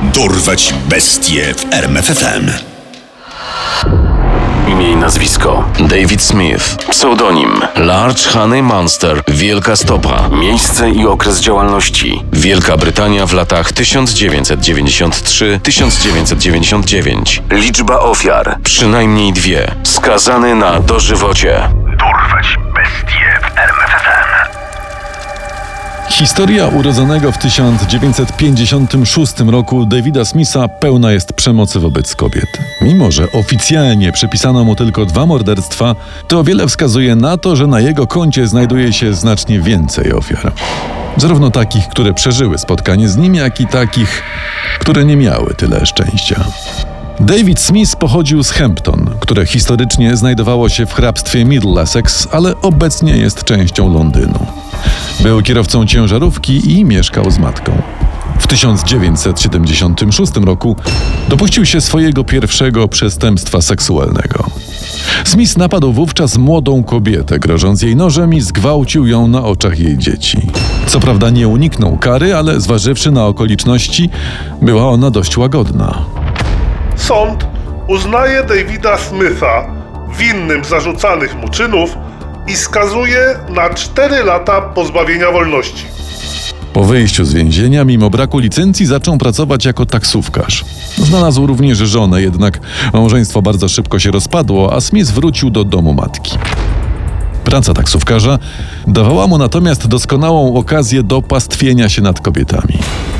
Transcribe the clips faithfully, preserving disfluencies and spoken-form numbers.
Dorwać bestie w R M F F M. Imię i nazwisko: David Smith. Pseudonim: Large Honey Monster. Wielka stopa. Miejsce i okres działalności: Wielka Brytania w latach tysiąc dziewięćset dziewięćdziesiąt trzy do tysiąc dziewięćset dziewięćdziesiąt dziewięć. Liczba ofiar: przynajmniej dwie. Skazany na dożywocie. Dorwać bestie w R M F F M. Historia urodzonego w tysiąc dziewięćset pięćdziesiątym szóstym roku Davida Smitha pełna jest przemocy wobec kobiet. Mimo że oficjalnie przypisano mu tylko dwa morderstwa, to wiele wskazuje na to, że na jego koncie znajduje się znacznie więcej ofiar. Zarówno takich, które przeżyły spotkanie z nim, jak i takich, które nie miały tyle szczęścia. David Smith pochodził z Hampton, które historycznie znajdowało się w hrabstwie Middlesex, ale obecnie jest częścią Londynu. Był kierowcą ciężarówki i mieszkał z matką. W tysiąc dziewięćset siedemdziesiątym szóstym roku dopuścił się swojego pierwszego przestępstwa seksualnego. Smith napadł wówczas młodą kobietę, grożąc jej nożem, i zgwałcił ją na oczach jej dzieci. Co prawda nie uniknął kary, ale zważywszy na okoliczności, była ona dość łagodna. Sąd uznaje Davida Smitha winnym zarzucanych mu czynów i skazuje na cztery lata pozbawienia wolności. Po wyjściu z więzienia, mimo braku licencji, zaczął pracować jako taksówkarz. Znalazł również żonę, jednak małżeństwo bardzo szybko się rozpadło, a Smith wrócił do domu matki. Praca taksówkarza dawała mu natomiast doskonałą okazję do pastwienia się nad kobietami.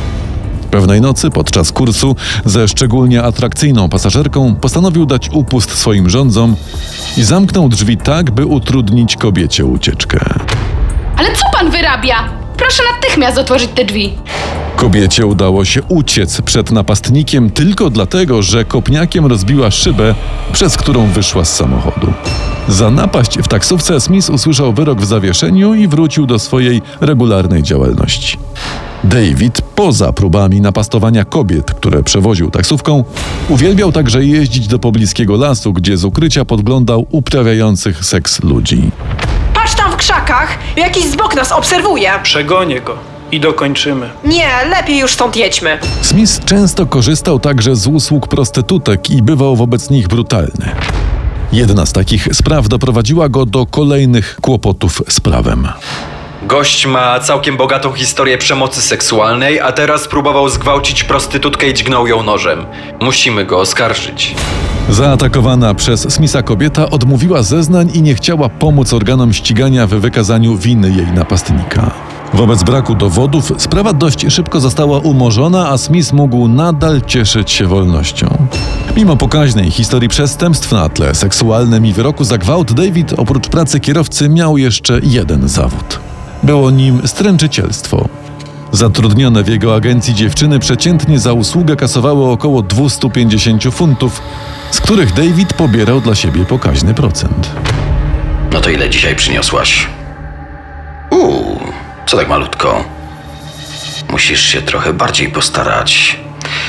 Pewnej nocy podczas kursu ze szczególnie atrakcyjną pasażerką postanowił dać upust swoim żądzom i zamknął drzwi tak, by utrudnić kobiecie ucieczkę. Ale co pan wyrabia? Proszę natychmiast otworzyć te drzwi. Kobiecie udało się uciec przed napastnikiem tylko dlatego, że kopniakiem rozbiła szybę, przez którą wyszła z samochodu. Za napaść w taksówce Smith usłyszał wyrok w zawieszeniu i wrócił do swojej regularnej działalności. David, poza próbami napastowania kobiet, które przewoził taksówką, uwielbiał także jeździć do pobliskiego lasu, gdzie z ukrycia podglądał uprawiających seks ludzi. Patrz tam w krzakach! Jakiś zbok nas obserwuje! Przegonię go i dokończymy. Nie, lepiej już stąd jedźmy. Smith często korzystał także z usług prostytutek i bywał wobec nich brutalny. Jedna z takich spraw doprowadziła go do kolejnych kłopotów z prawem. Gość ma całkiem bogatą historię przemocy seksualnej, a teraz próbował zgwałcić prostytutkę i dźgnął ją nożem. Musimy go oskarżyć. Zaatakowana przez Smitha kobieta odmówiła zeznań i nie chciała pomóc organom ścigania w wykazaniu winy jej napastnika. Wobec braku dowodów sprawa dość szybko została umorzona, a Smith mógł nadal cieszyć się wolnością. Mimo pokaźnej historii przestępstw na tle seksualnym i wyroku za gwałt, David oprócz pracy kierowcy miał jeszcze jeden zawód. Było nim stręczycielstwo. Zatrudnione w jego agencji dziewczyny przeciętnie za usługę kasowały około dwieście pięćdziesiąt funtów, z których David pobierał dla siebie pokaźny procent. No to ile dzisiaj przyniosłaś? Uuu, co tak malutko? Musisz się trochę bardziej postarać.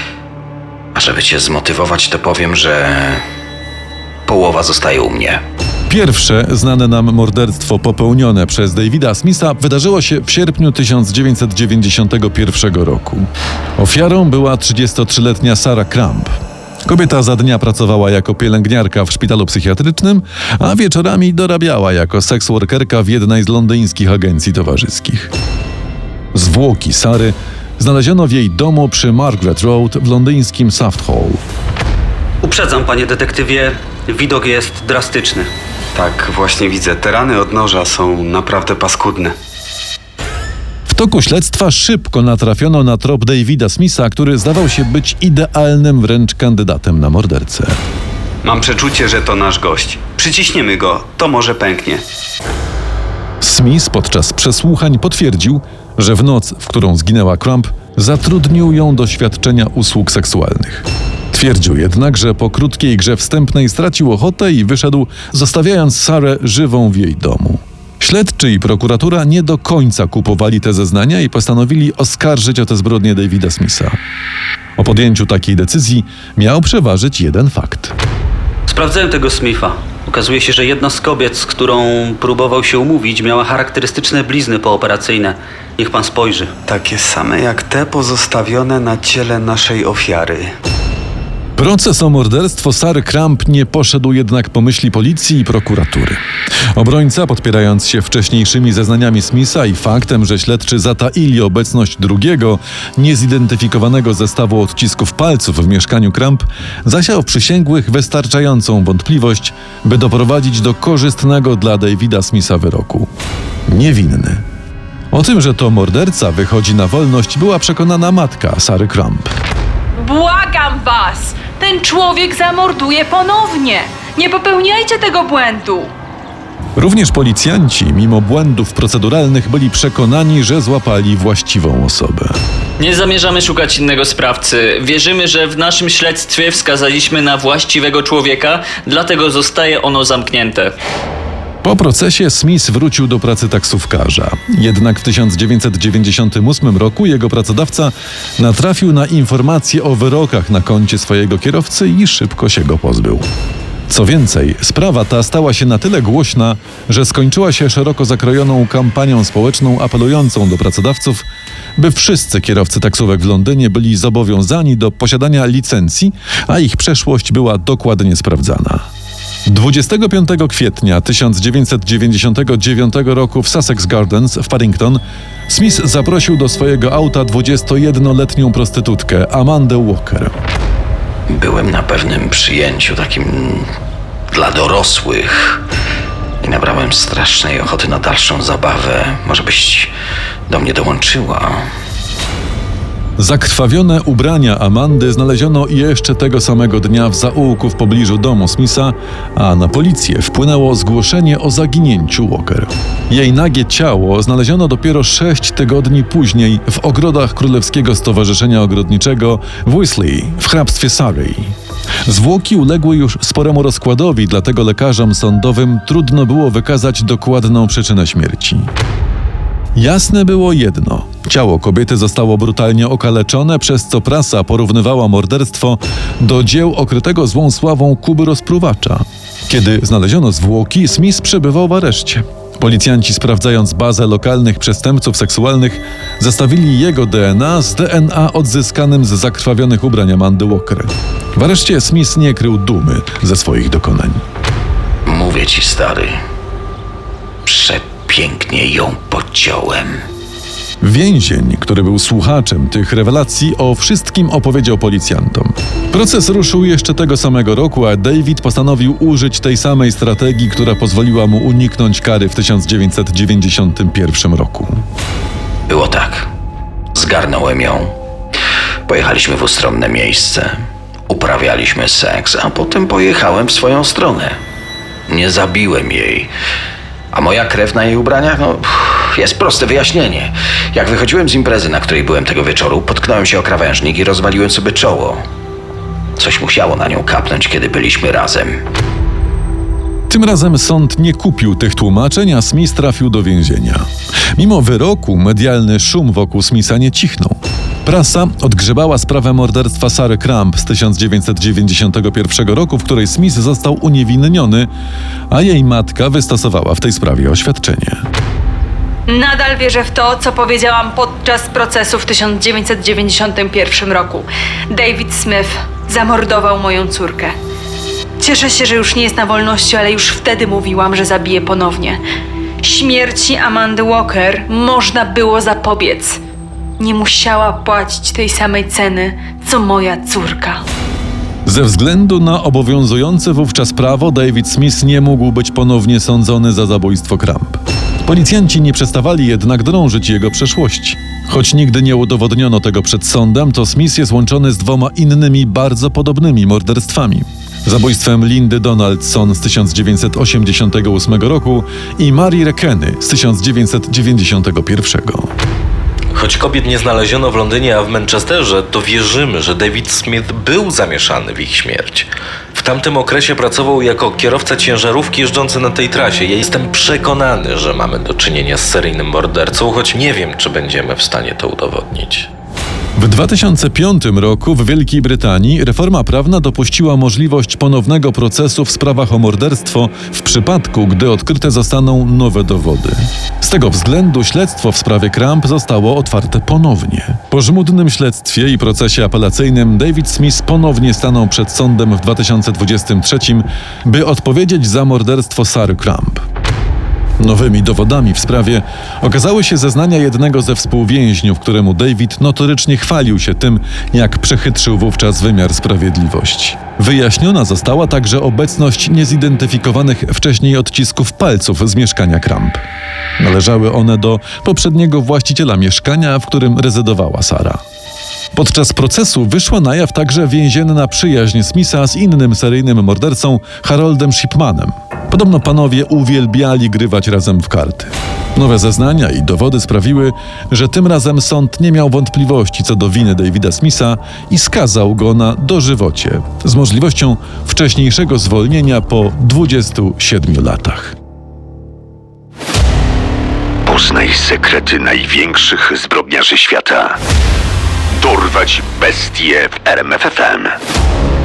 A żeby cię zmotywować, to powiem, że połowa zostaje u mnie. Pierwsze znane nam morderstwo popełnione przez Davida Smitha wydarzyło się w sierpniu tysiąc dziewięćset dziewięćdziesiątego pierwszego roku. Ofiarą była trzydziestotrzyletnia Sarah Crump. Kobieta za dnia pracowała jako pielęgniarka w szpitalu psychiatrycznym, a wieczorami dorabiała jako seksworkerka w jednej z londyńskich agencji towarzyskich. Zwłoki Sary znaleziono w jej domu przy Margaret Road w londyńskim Southall. Uprzedzam, panie detektywie, widok jest drastyczny. Tak, właśnie widzę. Te rany od noża są naprawdę paskudne. W toku śledztwa szybko natrafiono na trop Davida Smitha, który zdawał się być idealnym wręcz kandydatem na mordercę. Mam przeczucie, że to nasz gość. Przyciśniemy go, to może pęknie. Smith podczas przesłuchań potwierdził, że w noc, w którą zginęła Crump, zatrudnił ją do świadczenia usług seksualnych. Twierdził jednak, że po krótkiej grze wstępnej stracił ochotę i wyszedł, zostawiając Sarę żywą w jej domu. Śledczy i prokuratura nie do końca kupowali te zeznania i postanowili oskarżyć o te zbrodnie Davida Smitha. O podjęciu takiej decyzji miał przeważyć jeden fakt. Sprawdzałem tego Smitha. Okazuje się, że jedna z kobiet, z którą próbował się umówić, miała charakterystyczne blizny pooperacyjne. Niech pan spojrzy. Takie same jak te pozostawione na ciele naszej ofiary. Proces o morderstwo Sary Crump nie poszedł jednak po myśli policji i prokuratury. Obrońca, podpierając się wcześniejszymi zeznaniami Smitha i faktem, że śledczy zataili obecność drugiego, niezidentyfikowanego zestawu odcisków palców w mieszkaniu Crump, zasiał w przysięgłych wystarczającą wątpliwość, by doprowadzić do korzystnego dla Davida Smitha wyroku. Niewinny. O tym, że to morderca wychodzi na wolność, była przekonana matka Sary Crump. Błagam was! Ten człowiek zamorduje ponownie! Nie popełniajcie tego błędu! Również policjanci, mimo błędów proceduralnych, byli przekonani, że złapali właściwą osobę. Nie zamierzamy szukać innego sprawcy. Wierzymy, że w naszym śledztwie wskazaliśmy na właściwego człowieka, dlatego zostaje ono zamknięte. Po procesie Smith wrócił do pracy taksówkarza. Jednak w tysiąc dziewięćset dziewięćdziesiątym ósmym roku jego pracodawca natrafił na informacje o wyrokach na koncie swojego kierowcy i szybko się go pozbył. Co więcej, sprawa ta stała się na tyle głośna, że skończyła się szeroko zakrojoną kampanią społeczną apelującą do pracodawców, by wszyscy kierowcy taksówek w Londynie byli zobowiązani do posiadania licencji, a ich przeszłość była dokładnie sprawdzana. dwudziestego piątego kwietnia tysiąc dziewięćset dziewięćdziesiątego dziewiątego roku w Sussex Gardens w Paddington Smith zaprosił do swojego auta dwudziestojednoletnią prostytutkę Amandę Walker. Byłem na pewnym przyjęciu takim dla dorosłych i nabrałem strasznej ochoty na dalszą zabawę. Może byś do mnie dołączyła? Zakrwawione ubrania Amandy znaleziono jeszcze tego samego dnia w zaułku w pobliżu domu Smitha, a na policję wpłynęło zgłoszenie o zaginięciu Walker. Jej nagie ciało znaleziono dopiero sześć tygodni później w ogrodach Królewskiego Stowarzyszenia Ogrodniczego w Wisley w hrabstwie Surrey. Zwłoki uległy już sporemu rozkładowi, dlatego lekarzom sądowym trudno było wykazać dokładną przyczynę śmierci. Jasne było jedno. Ciało kobiety zostało brutalnie okaleczone, przez co prasa porównywała morderstwo do dzieł okrytego złą sławą Kuby Rozpruwacza. Kiedy znaleziono zwłoki, Smith przebywał w areszcie. Policjanci, sprawdzając bazę lokalnych przestępców seksualnych, zestawili jego D N A z D N A odzyskanym z zakrwawionych ubrań Amandy Walker. W areszcie Smith nie krył dumy ze swoich dokonań. Mówię ci, stary, przepięknie ją podciąłem. Więzień, który był słuchaczem tych rewelacji, o wszystkim opowiedział policjantom. Proces ruszył jeszcze tego samego roku, a David postanowił użyć tej samej strategii, która pozwoliła mu uniknąć kary w tysiąc dziewięćset dziewięćdziesiątym pierwszym roku. Było tak. Zgarnąłem ją. Pojechaliśmy w ustronne miejsce. Uprawialiśmy seks, a potem pojechałem w swoją stronę. Nie zabiłem jej. A moja krew na jej ubraniach? No, jest proste wyjaśnienie. Jak wychodziłem z imprezy, na której byłem tego wieczoru, potknąłem się o krawężnik i rozwaliłem sobie czoło. Coś musiało na nią kapnąć, kiedy byliśmy razem. Tym razem sąd nie kupił tych tłumaczeń, a Smith trafił do więzienia. Mimo wyroku, medialny szum wokół Smitha nie cichnął. Prasa odgrzebała sprawę morderstwa Sary Crump z tysiąc dziewięćset dziewięćdziesiątego pierwszego roku, w której Smith został uniewinniony, a jej matka wystosowała w tej sprawie oświadczenie. Nadal wierzę w to, co powiedziałam podczas procesu w tysiąc dziewięćset dziewięćdziesiątym pierwszym roku. David Smith zamordował moją córkę. Cieszę się, że już nie jest na wolności, ale już wtedy mówiłam, że zabije ponownie. Śmierci Amandy Walker można było zapobiec. Nie musiała płacić tej samej ceny, co moja córka. Ze względu na obowiązujące wówczas prawo, David Smith nie mógł być ponownie sądzony za zabójstwo Crump. Policjanci nie przestawali jednak drążyć jego przeszłości. Choć nigdy nie udowodniono tego przed sądem, to Smith jest łączony z dwoma innymi bardzo podobnymi morderstwami. Zabójstwem Lindy Donaldson z tysiąc dziewięćset osiemdziesiątego ósmego roku i Marii Rekeny z tysiąc dziewięćset dziewięćdziesiątego pierwszego. Choć kobiet nie znaleziono w Londynie, a w Manchesterze, to wierzymy, że David Smith był zamieszany w ich śmierć. W tamtym okresie pracował jako kierowca ciężarówki jeżdżący na tej trasie. Ja jestem przekonany, że mamy do czynienia z seryjnym mordercą, choć nie wiem, czy będziemy w stanie to udowodnić. W dwa tysiące piątym roku w Wielkiej Brytanii reforma prawna dopuściła możliwość ponownego procesu w sprawach o morderstwo w przypadku, gdy odkryte zostaną nowe dowody. Z tego względu śledztwo w sprawie Crump zostało otwarte ponownie. Po żmudnym śledztwie i procesie apelacyjnym David Smith ponownie stanął przed sądem w dwa tysiące dwudziestym trzecim, by odpowiedzieć za morderstwo Sary Crump. Nowymi dowodami w sprawie okazały się zeznania jednego ze współwięźniów, któremu David notorycznie chwalił się tym, jak przechytrzył wówczas wymiar sprawiedliwości. Wyjaśniona została także obecność niezidentyfikowanych wcześniej odcisków palców z mieszkania Crump. Należały one do poprzedniego właściciela mieszkania, w którym rezydowała Sara. Podczas procesu wyszła na jaw także więzienna przyjaźń Smitha z innym seryjnym mordercą Haroldem Shipmanem. Podobno panowie uwielbiali grywać razem w karty. Nowe zeznania i dowody sprawiły, że tym razem sąd nie miał wątpliwości co do winy Davida Smitha i skazał go na dożywocie z możliwością wcześniejszego zwolnienia po dwudziestu siedmiu latach. Poznaj sekrety największych zbrodniarzy świata. Dorwać bestie w R M F F M.